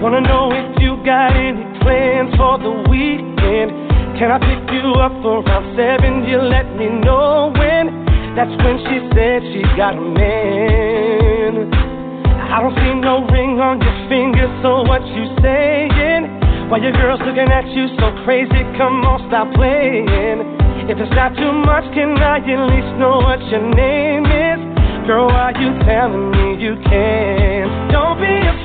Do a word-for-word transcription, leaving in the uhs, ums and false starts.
Wanna know if you got any plans for the weekend. Can I pick you up around seven? You let me know when. That's when she said she got a man. I don't see no ring on your finger, so what you saying? Why your girl's looking at you so crazy? Come on, stop playing. If it's not too much, can I at least know what your name is? Girl, why you telling me you can't? Don't be afraid.